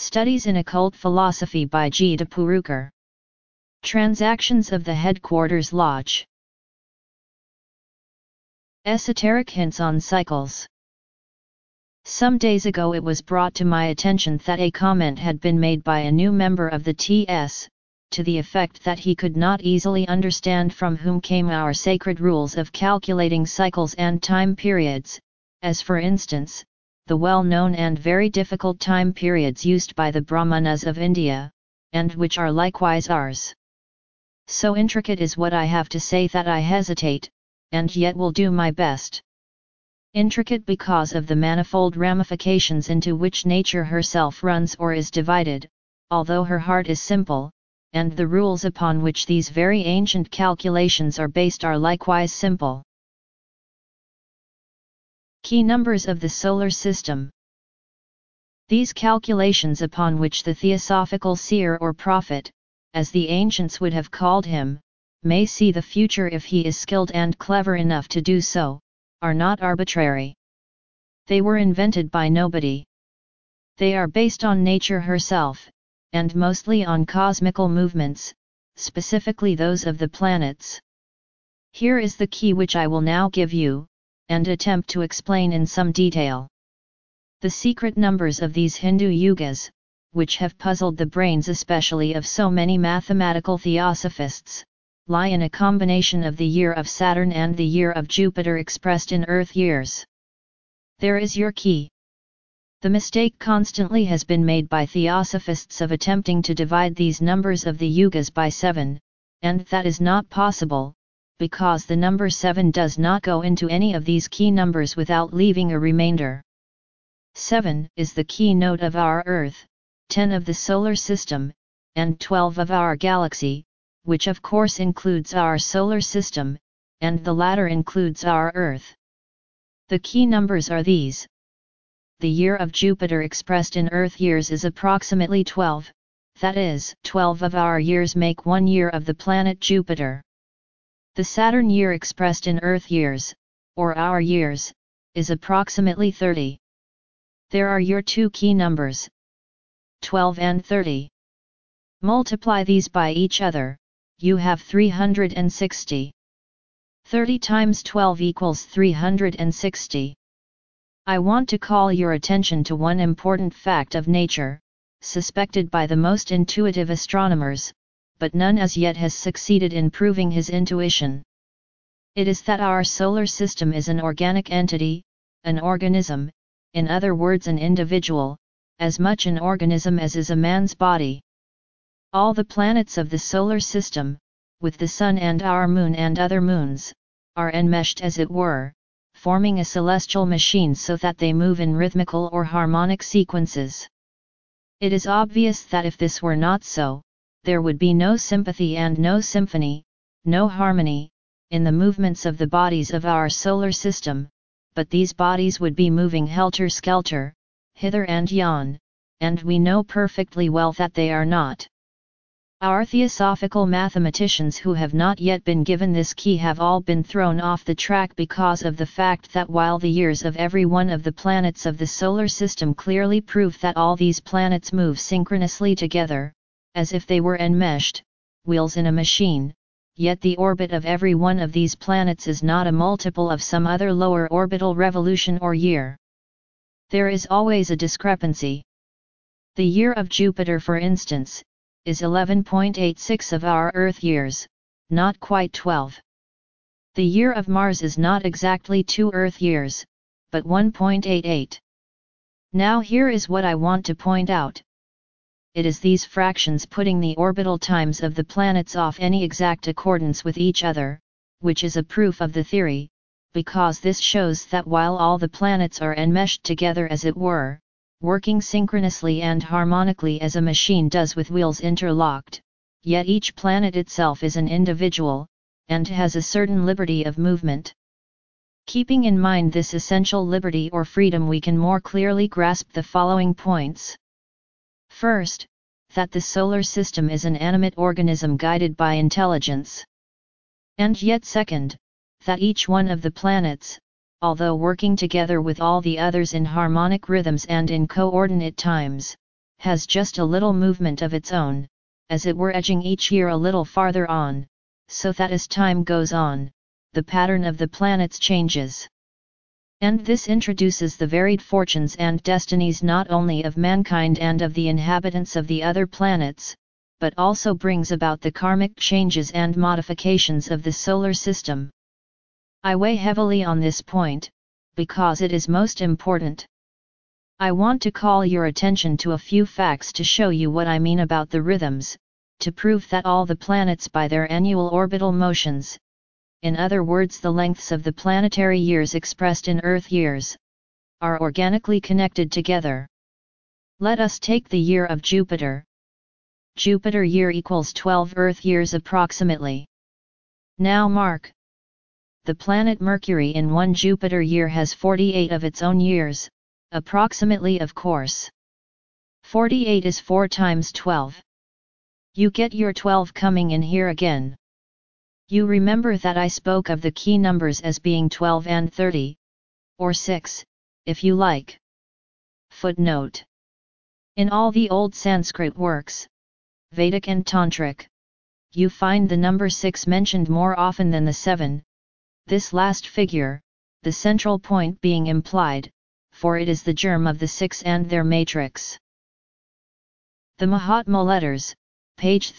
Studies in Occult Philosophy by G. de Purukar. Transactions of the Headquarters Lodge. Esoteric hints on cycles. Some days ago it was brought to my attention that a comment had been made by a new member of the TS, to the effect that he could not easily understand from whom came our sacred rules of calculating cycles and time periods, as for instance, the well-known and very difficult time periods used by the Brahmanas of India, and which are likewise ours. So intricate is what I have to say that I hesitate, and yet will do my best. Intricate because of the manifold ramifications into which nature herself runs or is divided, although her heart is simple, and the rules upon which these very ancient calculations are based are likewise simple. Key numbers of the solar system. These calculations upon which the theosophical seer or prophet, as the ancients would have called him, may see the future if he is skilled and clever enough to do so, are not arbitrary. They were invented by nobody. They are based on nature herself, and mostly on cosmical movements, specifically those of the planets. Here is the key which I will now give you, and attempt to explain in some detail. The secret numbers of these Hindu yugas, which have puzzled the brains especially of so many mathematical theosophists, lie in a combination of the year of Saturn and the year of Jupiter expressed in Earth years. There is your key. The mistake constantly has been made by theosophists of attempting to divide these numbers of the yugas by 7, and that is not possible, because the number 7 does not go into any of these key numbers without leaving a remainder. 7 is the keynote of our Earth, 10 of the solar system, and 12 of our galaxy, which of course includes our solar system, and the latter includes our Earth. The key numbers are these. The year of Jupiter expressed in Earth years is approximately 12, that is, 12 of our years make 1 year of the planet Jupiter. The Saturn year expressed in Earth years, or our years, is approximately 30. There are your two key numbers, 12 and 30. Multiply these by each other, you have 360. 30 times 12 equals 360. I want to call your attention to one important fact of nature, suspected by the most intuitive astronomers, but none as yet has succeeded in proving his intuition. It is that our solar system is an organic entity, an organism, in other words an individual, as much an organism as is a man's body. All the planets of the solar system, with the Sun and our Moon and other moons, are enmeshed as it were, forming a celestial machine so that they move in rhythmical or harmonic sequences. It is obvious that if this were not so, there would be no sympathy and no symphony, no harmony, in the movements of the bodies of our solar system, but these bodies would be moving helter-skelter, hither and yon, and we know perfectly well that they are not. Our theosophical mathematicians who have not yet been given this key have all been thrown off the track because of the fact that while the years of every one of the planets of the solar system clearly prove that all these planets move synchronously together, as if they were enmeshed, wheels in a machine, yet the orbit of every one of these planets is not a multiple of some other lower orbital revolution or year. There is always a discrepancy. The year of Jupiter, for instance, is 11.86 of our Earth years, not quite 12. The year of Mars is not exactly 2 Earth years, but 1.88. Now here is what I want to point out. It is these fractions putting the orbital times of the planets off any exact accordance with each other, which is a proof of the theory, because this shows that while all the planets are enmeshed together as it were, working synchronously and harmonically as a machine does with wheels interlocked, yet each planet itself is an individual, and has a certain liberty of movement. Keeping in mind this essential liberty or freedom, we can more clearly grasp the following points. First, that the solar system is an animate organism guided by intelligence. And yet second, that each one of the planets, although working together with all the others in harmonic rhythms and in coordinate times, has just a little movement of its own, as it were edging each year a little farther on, so that as time goes on, the pattern of the planets changes. And this introduces the varied fortunes and destinies not only of mankind and of the inhabitants of the other planets, but also brings about the karmic changes and modifications of the solar system. I weigh heavily on this point, because it is most important. I want to call your attention to a few facts to show you what I mean about the rhythms, to prove that all the planets by their annual orbital motions, in other words the lengths of the planetary years expressed in Earth years, are organically connected together. Let us take the year of Jupiter. Jupiter year equals 12 Earth years approximately. Now mark. The planet Mercury in one Jupiter year has 48 of its own years, approximately of course. 48 is 4 times 12. You get your 12 coming in here again. You remember that I spoke of the key numbers as being 12 and 30, or 6, if you like. Footnote. In all the old Sanskrit works, Vedic and Tantric, you find the number 6 mentioned more often than the 7, this last figure, the central point being implied, for it is the germ of the 6 and their matrix. The Mahatma letters, page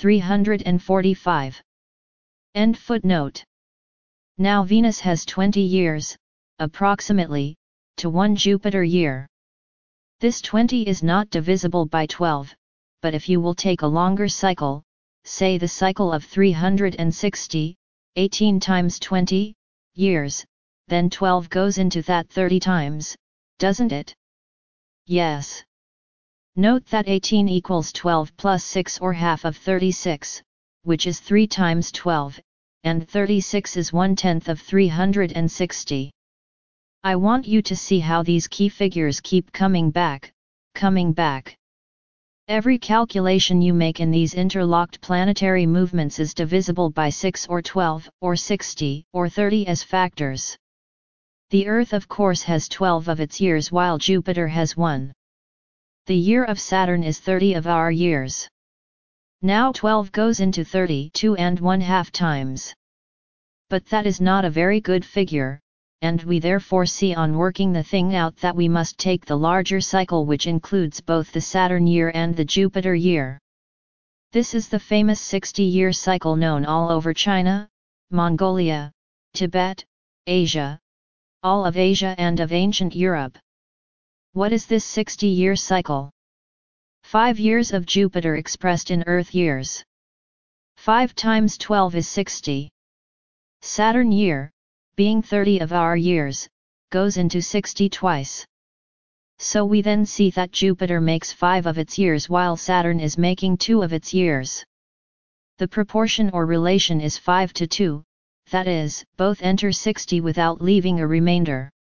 345. End footnote. Now Venus has 20 years, approximately, to one Jupiter year. This 20 is not divisible by 12, but if you will take a longer cycle, say the cycle of 360, 18 times 20 years, then 12 goes into that 30 times, doesn't it? Yes. Note that 18 equals 12 plus 6 or half of 36, which is 3 times 12, and 36 is 1/10 of 360. I want you to see how these key figures keep coming back, coming back. Every calculation you make in these interlocked planetary movements is divisible by 6 or 12, or 60, or 30 as factors. The Earth of course has 12 of its years while Jupiter has 1. The year of Saturn is 30 of our years. Now 12 goes into 32 and 1/2 times. But that is not a very good figure, and we therefore see on working the thing out that we must take the larger cycle which includes both the Saturn year and the Jupiter year. This is the famous 60-year cycle known all over China, Mongolia, Tibet, Asia, all of Asia and of ancient Europe. What is this 60-year cycle? 5 years of Jupiter expressed in Earth years. 5 times 12 is 60. Saturn year, being 30 of our years, goes into 60 twice. So we then see that Jupiter makes 5 of its years while Saturn is making 2 of its years. The proportion or relation is 5 to 2, that is, both enter 60 without leaving a remainder.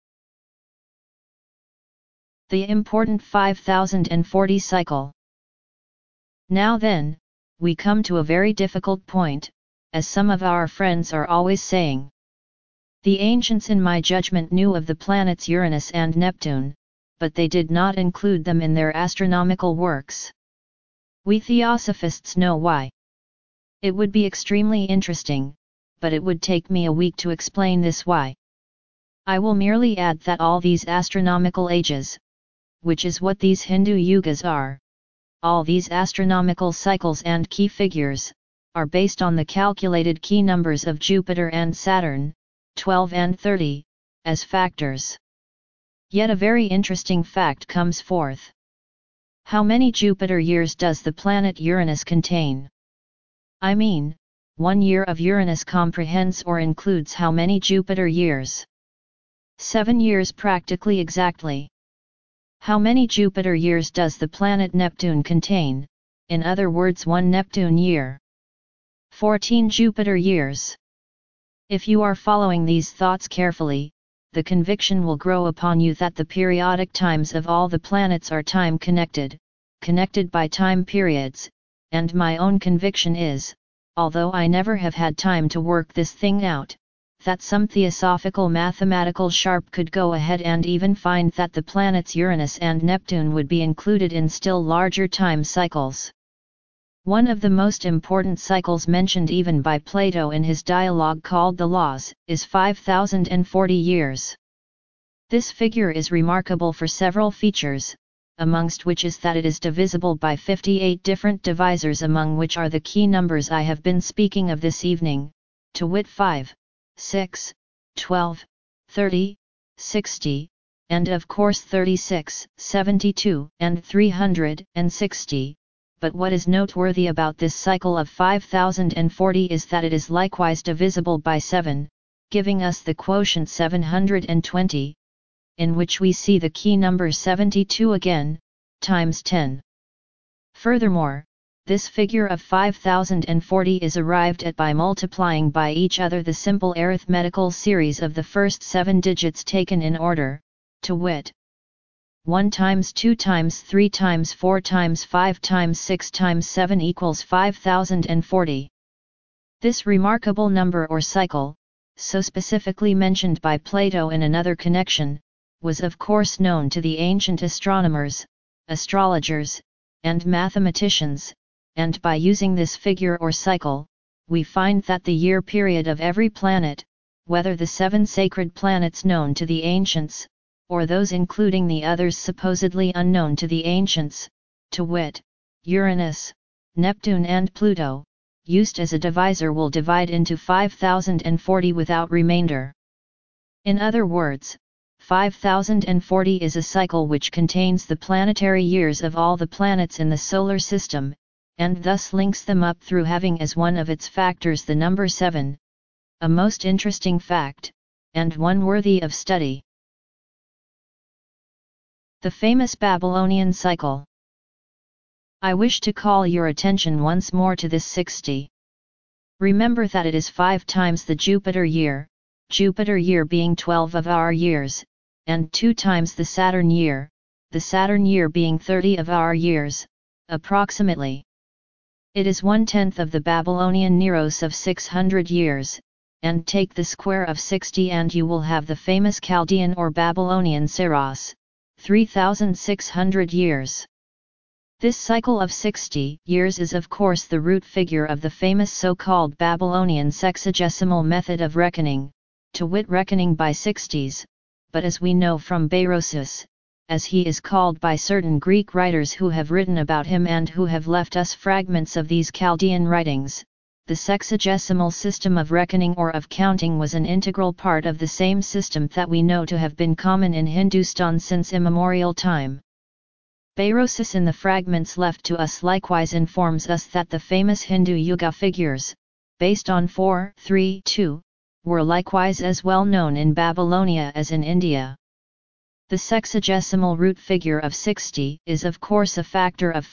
The important 5040 cycle. Now then, we come to a very difficult point, as some of our friends are always saying. The ancients in my judgment knew of the planets Uranus and Neptune, but they did not include them in their astronomical works. We Theosophists know why. It would be extremely interesting, but it would take me a week to explain this why. I will merely add that all these astronomical ages, which is what these Hindu yugas are, all these astronomical cycles and key figures, are based on the calculated key numbers of Jupiter and Saturn, 12 and 30, as factors. Yet a very interesting fact comes forth. How many Jupiter years does the planet Uranus contain? I mean, 1 year of Uranus comprehends or includes how many Jupiter years? 7 years practically exactly. How many Jupiter years does the planet Neptune contain, in other words 1 Neptune year? 14 Jupiter years. If you are following these thoughts carefully, the conviction will grow upon you that the periodic times of all the planets are time connected, connected by time periods, and my own conviction is, although I never have had time to work this thing out, that some theosophical mathematical sharp could go ahead and even find that the planets Uranus and Neptune would be included in still larger time cycles. One of the most important cycles mentioned even by Plato in his dialogue called the Laws, is 5040 years. This figure is remarkable for several features, amongst which is that it is divisible by 58 different divisors, among which are the key numbers I have been speaking of this evening, to wit 5, 6, 12, 30, 60, and of course 36, 72, and 360. But what is noteworthy about this cycle of 5040 is that it is likewise divisible by 7, giving us the quotient 720, in which we see the key number 72 again, times 10. Furthermore, this figure of 5040 is arrived at by multiplying by each other the simple arithmetical series of the first 7 digits taken in order, to wit, 1 times 2 times 3 times 4 times 5 times 6 times 7 equals 5040. This remarkable number or cycle, so specifically mentioned by Plato in another connection, was of course known to the ancient astronomers, astrologers, and mathematicians, and by using this figure or cycle, we find that the year period of every planet, whether the 7 sacred planets known to the ancients, or those including the others supposedly unknown to the ancients, to wit, Uranus, Neptune and Pluto, used as a divisor will divide into 5040 without remainder. In other words, 5040 is a cycle which contains the planetary years of all the planets in the solar system, and thus links them up through having as one of its factors the number 7, a most interesting fact, and one worthy of study. The famous Babylonian cycle. I wish to call your attention once more to this 60. Remember that it is 5 times the Jupiter year being 12 of our years, and 2 times the Saturn year being 30 of our years, approximately. It is 1/10 of the Babylonian Neros of 600 years, and take the square of 60 and you will have the famous Chaldean or Babylonian Saros, 3600 years. This cycle of 60 years is of course the root figure of the famous so-called Babylonian sexagesimal method of reckoning, to wit reckoning by 60s, but as we know from Berosus, as he is called by certain Greek writers who have written about him and who have left us fragments of these Chaldean writings, the sexagesimal system of reckoning or of counting was an integral part of the same system that we know to have been common in Hindustan since immemorial time. Berosus in the fragments left to us likewise informs us that the famous Hindu Yuga figures, based on 4, 3, 2, were likewise as well known in Babylonia as in India. The sexagesimal root figure of 60 is of course a factor of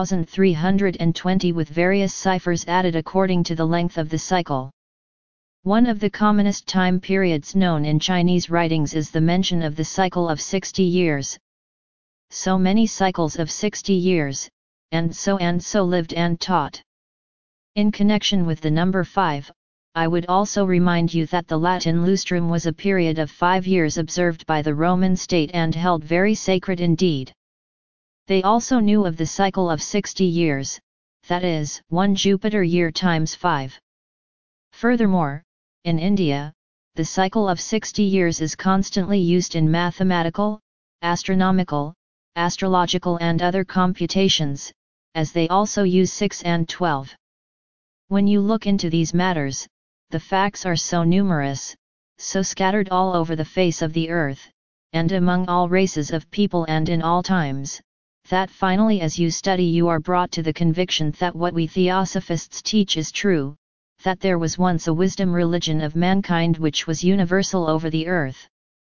4320 with various ciphers added according to the length of the cycle. One of the commonest time periods known in Chinese writings is the mention of the cycle of 60 years. So many cycles of 60 years, and so lived and taught. In connection with the number 5, I would also remind you that the Latin lustrum was a period of 5 years observed by the Roman state and held very sacred indeed. They also knew of the cycle of 60 years, that is, 1 Jupiter year times 5. Furthermore, in India, the cycle of 60 years is constantly used in mathematical, astronomical, astrological and other computations, as they also use 6 and 12. When you look into these matters, the facts are so numerous, so scattered all over the face of the earth, and among all races of people and in all times, that finally as you study you are brought to the conviction that what we theosophists teach is true, that there was once a wisdom religion of mankind which was universal over the earth.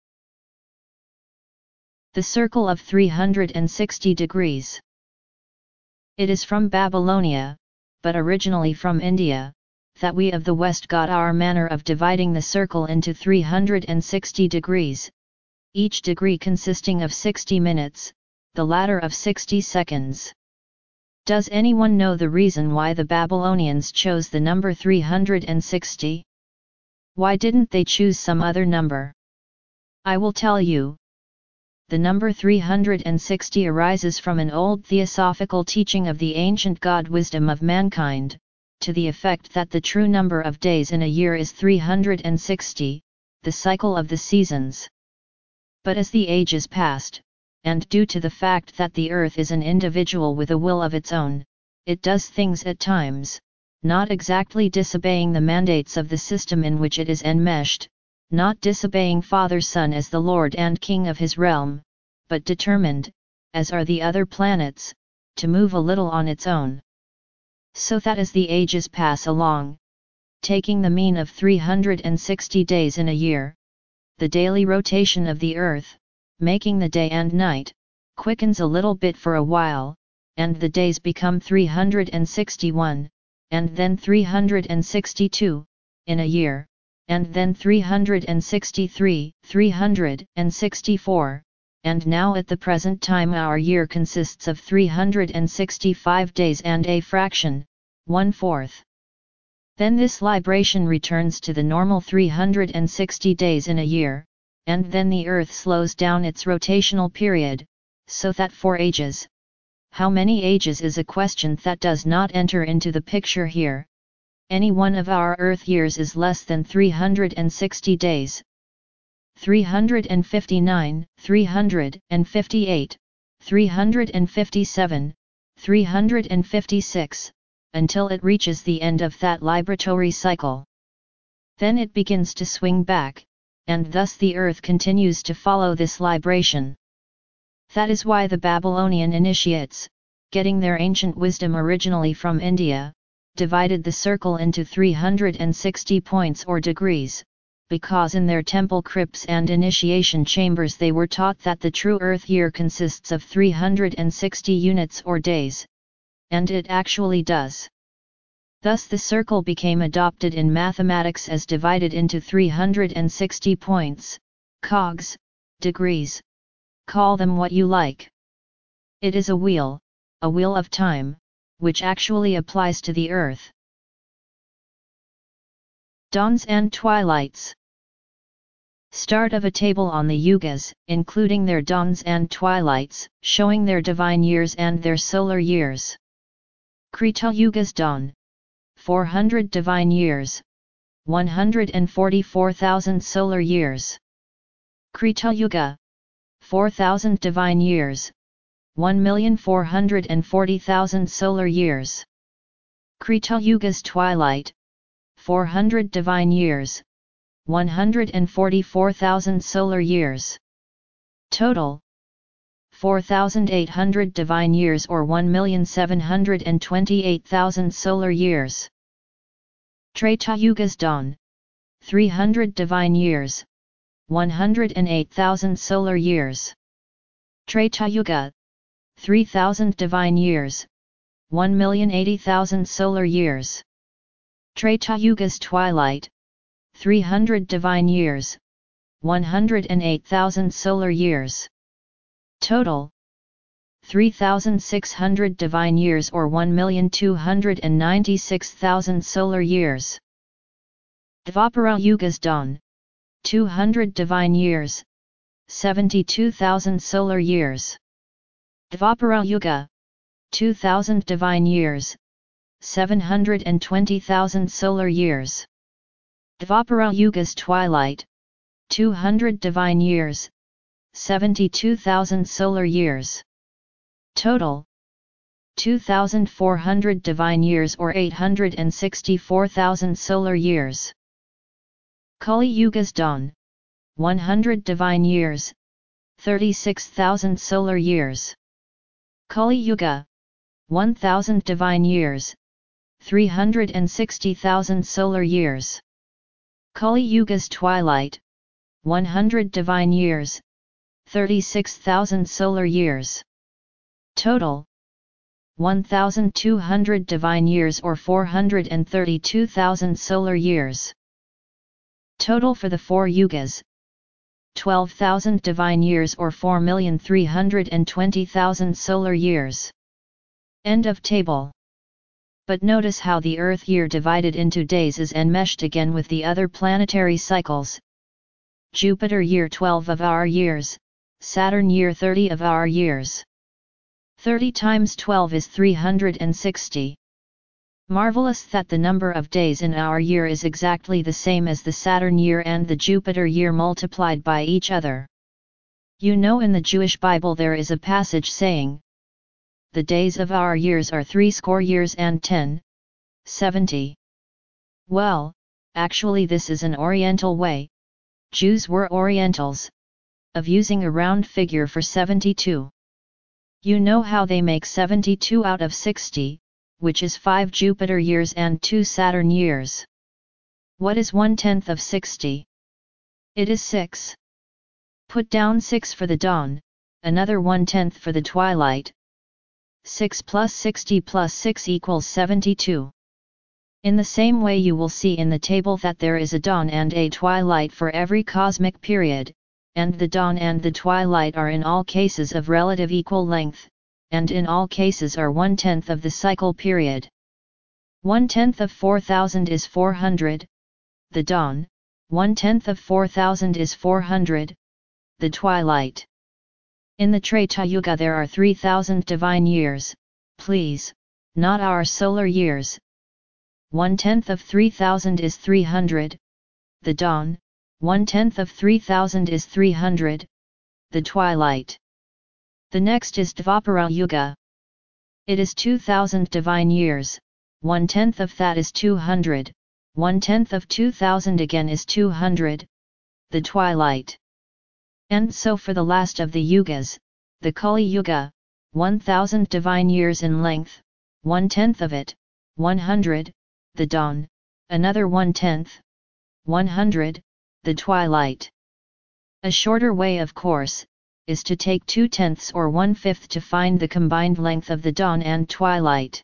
The circle of 360 degrees. It is from Babylonia, but originally from India, that we of the West got our manner of dividing the circle into 360 degrees, each degree consisting of 60 minutes, the latter of 60 seconds. Does anyone know the reason why the Babylonians chose the number 360? Why didn't they choose some other number? I will tell you. The number 360 arises from an old theosophical teaching of the ancient God wisdom of mankind, to the effect that the true number of days in a year is 360, the cycle of the seasons. But as the ages passed, and due to the fact that the earth is an individual with a will of its own, it does things at times, not exactly disobeying the mandates of the system in which it is enmeshed, not disobeying Father Son as the Lord and King of his realm, but determined, as are the other planets, to move a little on its own. So that as the ages pass along, taking the mean of 360 days in a year, the daily rotation of the earth, making the day and night, quickens a little bit for a while, and the days become 361, and then 362, in a year, and then 363, 364, and now at the present time our year consists of 365 days and a fraction, 1/4. Then this libration returns to the normal 360 days in a year, and then the Earth slows down its rotational period, so that 4 ages. How many ages is a question that does not enter into the picture here. Any one of our Earth years is less than 360 days. 359, 358, 357, 356, until it reaches the end of that libratory cycle. Then it begins to swing back, and thus the earth continues to follow this libration. That is why the Babylonian initiates, getting their ancient wisdom originally from India, divided the circle into 360 points or degrees, because in their temple crypts and initiation chambers they were taught that the true earth year consists of 360 units or days. And it actually does. Thus the circle became adopted in mathematics as divided into 360 points, cogs, degrees. Call them what you like. It is a wheel of time, which actually applies to the earth. Dawns and twilights. Start of a table on the yugas, including their dawns and twilights, showing their divine years and their solar years. Krita Yuga's dawn, 400 divine years, 144,000 solar years. Krita Yuga, 4,000 divine years, 1,440,000 solar years. Krita Yuga's twilight, 400 divine years, 144,000 solar years. Total, 4,800 divine years or 1,728,000 solar years. Treta Yuga's dawn, 300 divine years, 108,000 solar years. Treta Yuga, 3,000 divine years, 1,080,000 solar years. Treta Yuga's twilight, 300 divine years, 108,000 solar years. Total, 3,600 divine years or 1,296,000 solar years. Dvapara Yuga's dawn, 200 divine years, 72,000 solar years. Dvapara Yuga, 2,000 divine years, 720,000 solar years. Dvapara Yuga's twilight, 200 divine years, 72,000 solar years. Total, 2,400 divine years or 864,000 solar years. Kali Yuga's dawn, 100 divine years, 36,000 solar years. Kali Yuga, 1,000 divine years, 360,000 solar years. Kali Yuga's twilight, 100 divine years, 36,000 solar years. Total, 1,200 divine years or 432,000 solar years. Total for the 4 yugas, 12,000 divine years or 4,320,000 solar years. End of table. But notice how the Earth year divided into days is enmeshed again with the other planetary cycles. Jupiter year 12 of our years, Saturn year 30 of our years. 30 times 12 is 360. Marvelous that the number of days in our year is exactly the same as the Saturn year and the Jupiter year multiplied by each other. You know, in the Jewish Bible there is a passage saying, "The days of our years are 60 years and 10, 70. Well, actually this is an Oriental way, Jews were Orientals, of using a round figure for 72. You know how they make 72 out of 60, which is 5 Jupiter years and 2 Saturn years. What is 1/10 of 60? It is 6. Put down 6 for the dawn, another 1/10 for the twilight. 6 plus 60 plus 6 equals 72. In the same way you will see in the table that there is a dawn and a twilight for every cosmic period, and the dawn and the twilight are in all cases of relative equal length, and in all cases are 1/10 of the cycle period. 1/10 of 4000 is 400, the dawn, 1/10 of 4000 is 400, the twilight. In the Treta Yuga there are 3000 divine years, please, not our solar years. 1/10 of 3000 is 300, the dawn, 1/10 of 3000 is 300, the twilight. The next is Dvapara Yuga. It is 2000 divine years, 1/10 of that is 200, 1/10 of 2000 again is 200, the twilight. And so for the last of the yugas, the Kali Yuga, 1000 divine years in length, 1/10 of it, 100, the dawn, another 1/10, 100, the twilight. A shorter way, of course, is to take 2/10 or 1/5 to find the combined length of the dawn and twilight.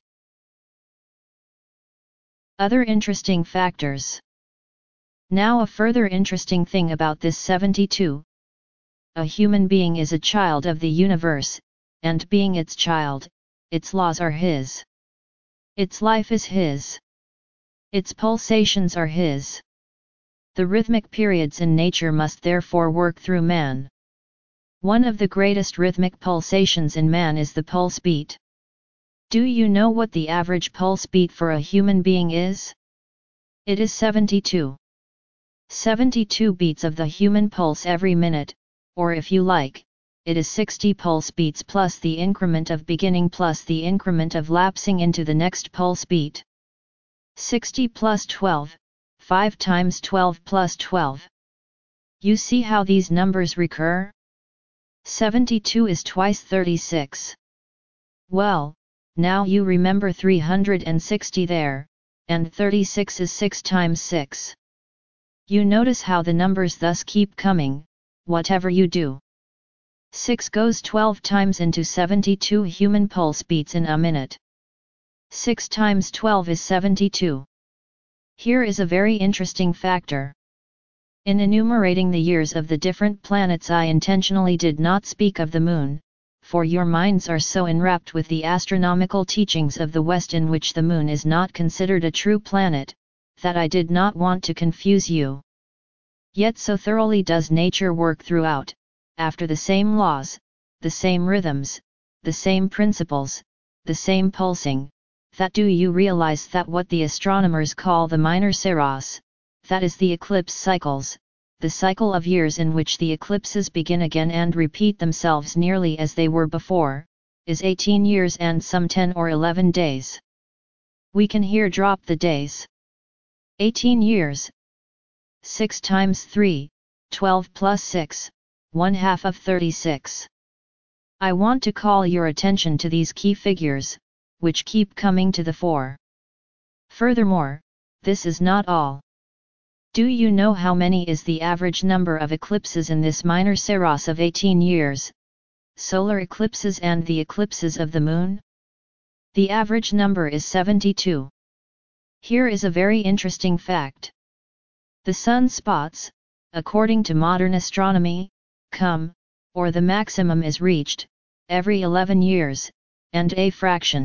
Other interesting factors. Now a further interesting thing about this 72. A human being is a child of the universe, and being its child, its laws are his. Its life is his. Its pulsations are his. The rhythmic periods in nature must therefore work through man. One of the greatest rhythmic pulsations in man is the pulse beat. Do you know what the average pulse beat for a human being is? It is 72. 72 beats of the human pulse every minute, or if you like, it is 60 pulse beats plus the increment of beginning plus the increment of lapsing into the next pulse beat. 60 plus 12, 5 times 12 plus 12. You see how these numbers recur? 72 is twice 36. Well, now you remember 360 there, and 36 is 6 times 6. You notice how the numbers thus keep coming, whatever you do. 6 goes 12 times into 72 human pulse beats in a minute. 6 times 12 is 72. Here is a very interesting factor. In enumerating the years of the different planets, I intentionally did not speak of the moon, for your minds are so enwrapped with the astronomical teachings of the West in which the moon is not considered a true planet, that I did not want to confuse you. Yet so thoroughly does nature work throughout, after the same laws, the same rhythms, the same principles, the same pulsing, that do you realize that what the astronomers call the minor seras, that is the eclipse cycles, the cycle of years in which the eclipses begin again and repeat themselves nearly as they were before, is 18 years and some 10 or 11 days. We can here drop the days. 18 years. 6 times 3, 12 plus 6, 1/2 of 36. I want to call your attention to these key figures, which keep coming to the fore. Furthermore, this is not all. Do you know how many is the average number of eclipses in this minor seras of 18 years, solar eclipses and the eclipses of the moon? The average number is 72. Here is a very interesting fact. The sun spots, according to modern astronomy, come, or the maximum is reached, every 11 years, and a fraction,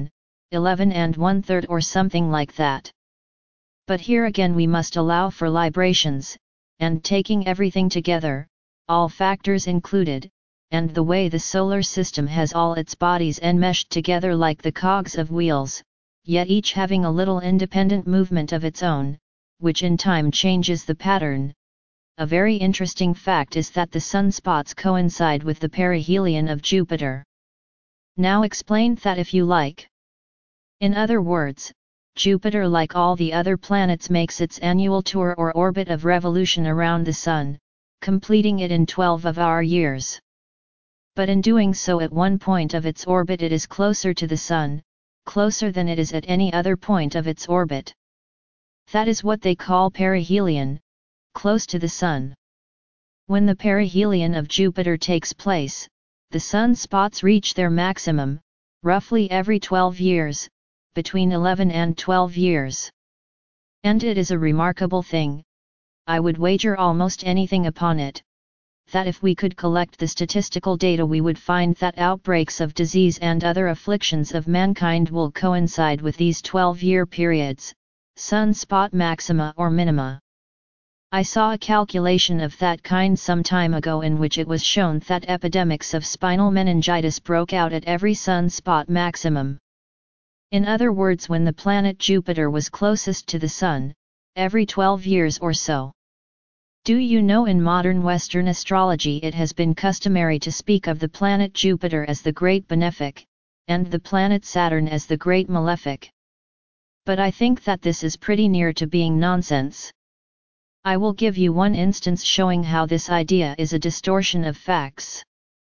11 and 1/3 or something like that. But here again we must allow for librations, and taking everything together, all factors included, and the way the solar system has all its bodies enmeshed together like the cogs of wheels, yet each having a little independent movement of its own, which in time changes the pattern. A very interesting fact is that the sunspots coincide with the perihelion of Jupiter. Now explain that if you like. In other words, Jupiter, like all the other planets, makes its annual tour or orbit of revolution around the Sun, completing it in 12 of our years. But in doing so at one point of its orbit it is closer to the Sun, closer than it is at any other point of its orbit. That is what they call perihelion, close to the Sun. When the perihelion of Jupiter takes place, the sunspots reach their maximum, roughly every 12 years, between 11 and 12 years. And it is a remarkable thing, I would wager almost anything upon it, that if we could collect the statistical data we would find that outbreaks of disease and other afflictions of mankind will coincide with these 12-year periods, sunspot maxima or minima. I saw a calculation of that kind some time ago in which it was shown that epidemics of spinal meningitis broke out at every sunspot maximum. In other words, when the planet Jupiter was closest to the Sun, every 12 years or so. Do you know, in modern Western astrology it has been customary to speak of the planet Jupiter as the Great Benefic, and the planet Saturn as the Great Malefic. But I think that this is pretty near to being nonsense. I will give you one instance showing how this idea is a distortion of facts.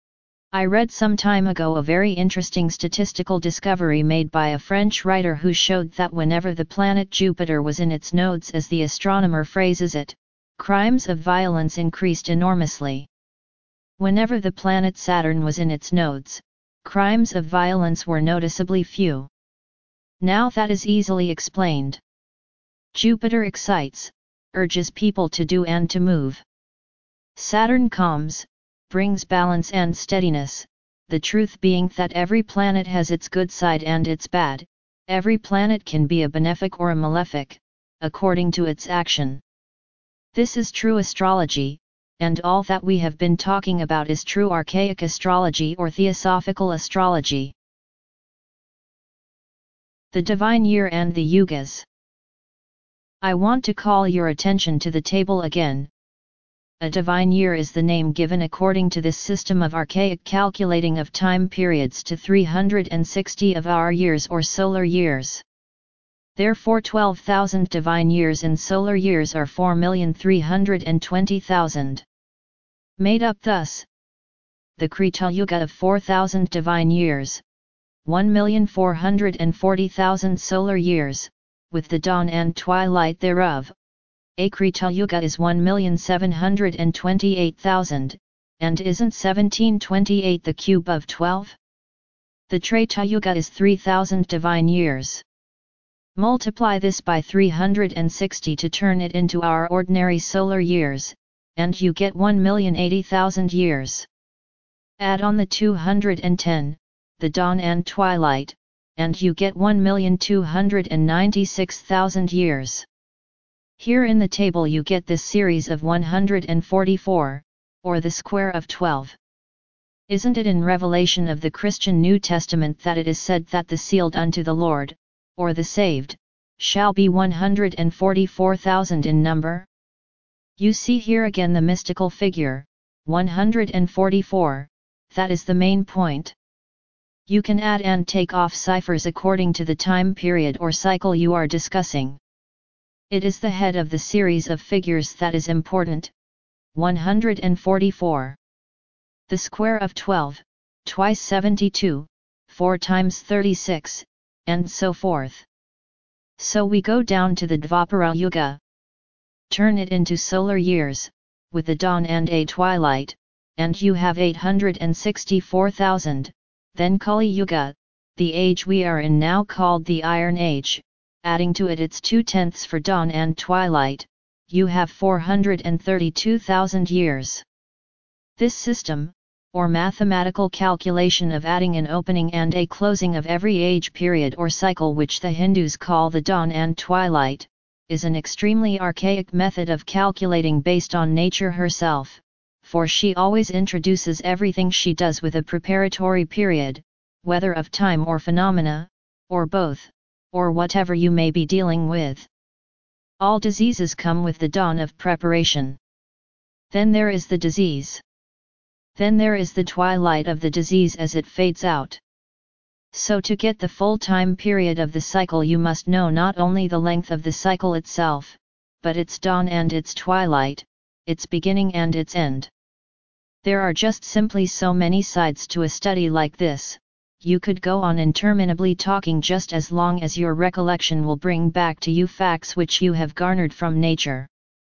I read some time ago a very interesting statistical discovery made by a French writer who showed that whenever the planet Jupiter was in its nodes, as the astronomer phrases it, crimes of violence increased enormously. Whenever the planet Saturn was in its nodes, crimes of violence were noticeably few. Now that is easily explained. Jupiter excites, urges people to do and to move. Saturn calms, brings balance and steadiness, the truth being that every planet has its good side and its bad, every planet can be a benefic or a malefic, according to its action. This is true astrology, and all that we have been talking about is true archaic astrology or theosophical astrology. The divine year and the yugas. I want to call your attention to the table again. A divine year is the name given according to this system of archaic calculating of time periods to 360 of our years or solar years. Therefore 12,000 divine years in solar years are 4,320,000. Made up thus: the Krita Yuga of 4,000 divine years, 1,440,000 solar years, with the dawn and twilight thereof. A Krita Yuga is 1,728,000, and isn't 1728 the cube of 12? The Treta Yuga is 3,000 divine years. Multiply this by 360 to turn it into our ordinary solar years, and you get 1,080,000 years. Add on the 210, the dawn and twilight, and you get 1,296,000 years. Here in the table you get this series of 144, or the square of 12. Isn't it in Revelation of the Christian New Testament that it is said that the sealed unto the Lord, or the saved, shall be 144,000 in number? You see here again the mystical figure, 144, that is the main point. You can add and take off ciphers according to the time period or cycle you are discussing. It is the head of the series of figures that is important, 144. The square of 12, twice 72, 4 times 36, and so forth. So we go down to the Dvapara Yuga. Turn it into solar years, with the dawn and a twilight, and you have 864,000, then Kali Yuga, the age we are in now called the Iron Age, adding to it its 2/10 for dawn and twilight, you have 432,000 years. This system, or mathematical calculation of adding an opening and a closing of every age period or cycle, which the Hindus call the dawn and twilight, is an extremely archaic method of calculating based on nature herself, for she always introduces everything she does with a preparatory period, whether of time or phenomena, or both, or whatever you may be dealing with. All diseases come with the dawn of preparation. Then there is the disease. Then there is the twilight of the disease as it fades out. So to get the full time period of the cycle, you must know not only the length of the cycle itself, but its dawn and its twilight, its beginning and its end. There are just simply so many sides to a study like this. You could go on interminably talking just as long as your recollection will bring back to you facts which you have garnered from nature.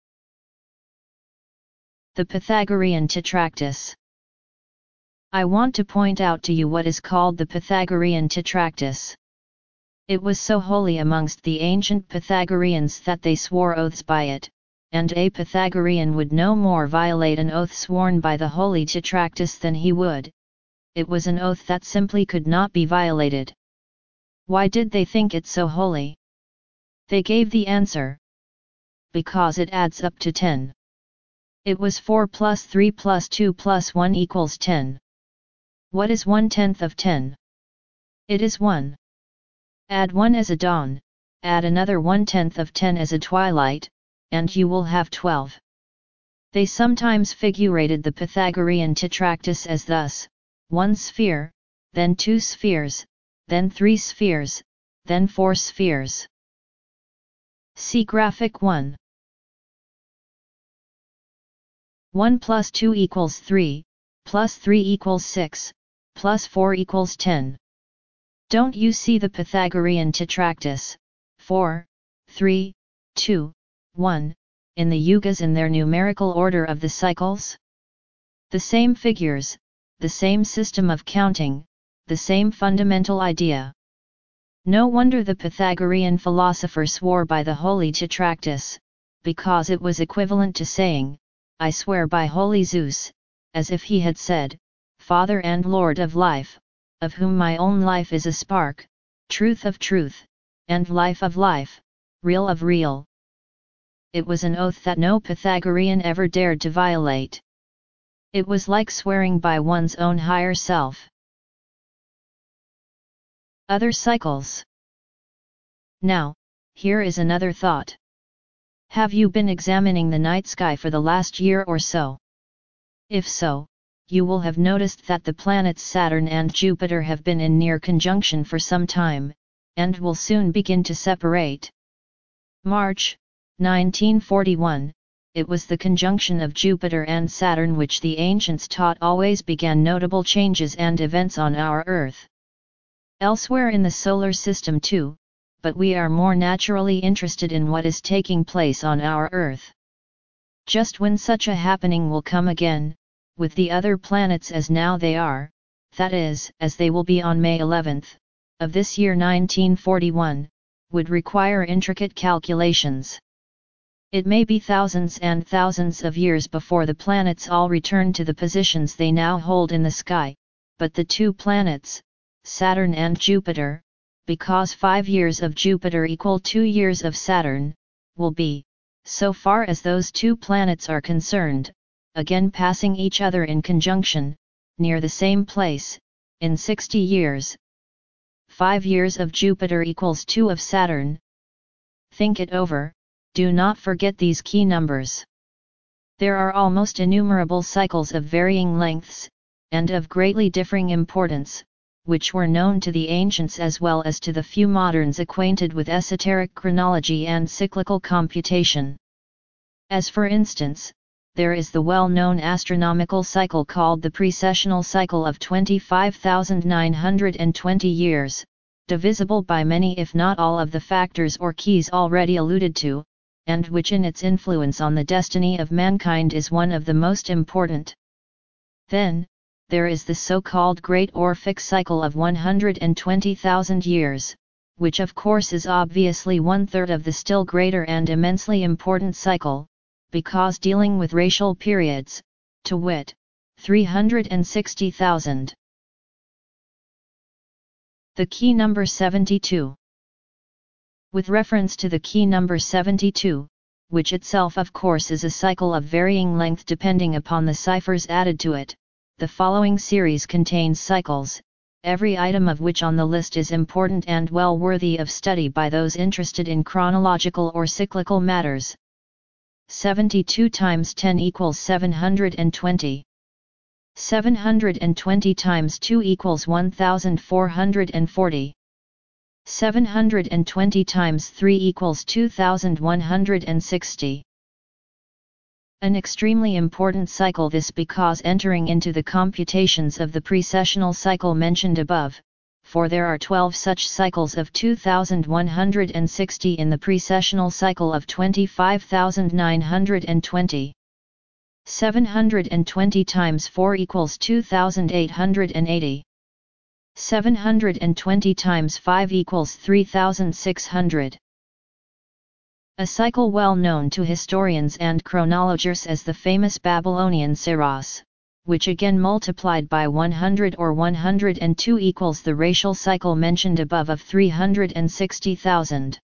The Pythagorean Tetractys. I want to point out to you what is called the Pythagorean Tetractys. It was so holy amongst the ancient Pythagoreans that they swore oaths by it, and a Pythagorean would no more violate an oath sworn by the holy Tetractys than he would. It was an oath that simply could not be violated. Why did they think it so holy? They gave the answer. Because it adds up to 10. It was 4 plus 3 plus 2 plus 1 equals 10. What is 1/10 of 10? It is 1. Add 1 as a dawn, add another 1/10 of 10 as a twilight, and you will have 12. They sometimes figurated the Pythagorean Tetractys as thus: 1 sphere, then 2 spheres, then 3 spheres, then 4 spheres. See Graphic 1. 1 plus 2 equals 3, plus 3 equals 6, plus 4 equals 10. Don't you see the Pythagorean Tetractys, 4, 3, 2, 1, in the yugas in their numerical order of the cycles? The same figures, the same system of counting, the same fundamental idea. No wonder the Pythagorean philosopher swore by the holy Tetractys, because it was equivalent to saying, I swear by holy Zeus, as if he had said, Father and Lord of life, of whom my own life is a spark, truth of truth, and life of life, real of real. It was an oath that no Pythagorean ever dared to violate. It was like swearing by one's own higher self. Other cycles. Now, here is another thought. Have you been examining the night sky for the last year or so? If so, you will have noticed that the planets Saturn and Jupiter have been in near conjunction for some time, and will soon begin to separate. March, 1941. It was the conjunction of Jupiter and Saturn which the ancients taught always began notable changes and events on our Earth. Elsewhere in the solar system too, but we are more naturally interested in what is taking place on our Earth. Just when such a happening will come again, with the other planets as now they are, that is, as they will be on May 11th, of this year 1941, would require intricate calculations. It may be thousands and thousands of years before the planets all return to the positions they now hold in the sky, but the two planets, Saturn and Jupiter, because 5 years of Jupiter equal 2 years of Saturn, will be, so far as those two planets are concerned, again passing each other in conjunction, near the same place, in 60 years. 5 years of Jupiter equals 2 of Saturn. Think it over. Do not forget these key numbers. There are almost innumerable cycles of varying lengths, and of greatly differing importance, which were known to the ancients as well as to the few moderns acquainted with esoteric chronology and cyclical computation. As for instance, there is the well-known astronomical cycle called the precessional cycle of 25,920 years, divisible by many if not all of the factors or keys already alluded to, and which in its influence on the destiny of mankind is one of the most important. Then, there is the so-called Great Orphic Cycle of 120,000 years, which of course is obviously 1/3 of the still greater and immensely important cycle, because dealing with racial periods, to wit, 360,000. The key number 72. With reference to the key number 72, which itself of course is a cycle of varying length depending upon the ciphers added to it, the following series contains cycles, every item of which on the list is important and well worthy of study by those interested in chronological or cyclical matters. 72 times 10 equals 720. 720 times 2 equals 1440. 720 times 3 equals 2160. An extremely important cycle this because entering into the computations of the precessional cycle mentioned above, for there are 12 such cycles of 2160 in the precessional cycle of 25,920. 720 times 4 equals 2880. 720 times 5 equals 3600. A cycle well known to historians and chronologers as the famous Babylonian Saros, which again multiplied by 100 or 102 equals the racial cycle mentioned above of 360,000.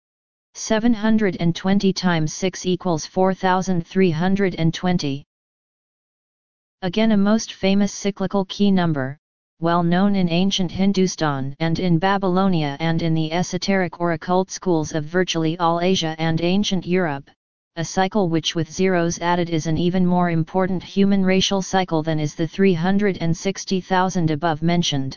720 times 6 equals 4320. Again a most famous cyclical key number, well known in ancient Hindustan and in Babylonia and in the esoteric or occult schools of virtually all Asia and ancient Europe, a cycle which with zeros added is an even more important human racial cycle than is the 360,000 above mentioned.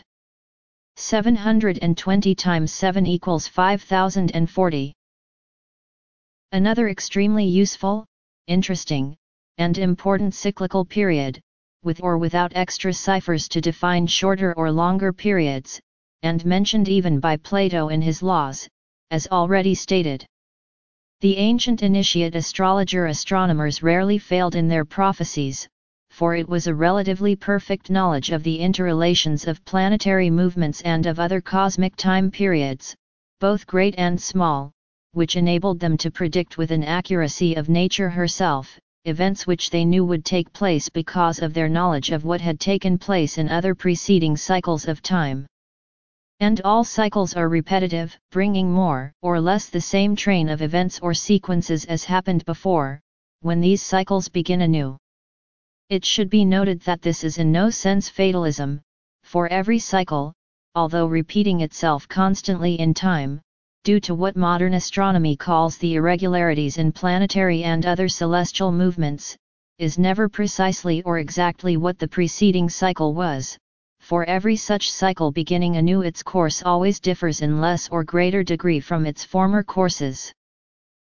720 times 7 equals 5040. Another extremely useful, interesting, and important cyclical period, with or without extra ciphers to define shorter or longer periods, and mentioned even by Plato in his Laws, as already stated. The ancient initiate astronomers rarely failed in their prophecies, for it was a relatively perfect knowledge of the interrelations of planetary movements and of other cosmic time periods, both great and small, which enabled them to predict with an accuracy of nature herself, events which they knew would take place because of their knowledge of what had taken place in other preceding cycles of time. And all cycles are repetitive, bringing more or less the same train of events or sequences as happened before, when these cycles begin anew. It should be noted that this is in no sense fatalism, for every cycle, although repeating itself constantly in time, due to what modern astronomy calls the irregularities in planetary and other celestial movements, is never precisely or exactly what the preceding cycle was, for every such cycle beginning anew its course always differs in less or greater degree from its former courses.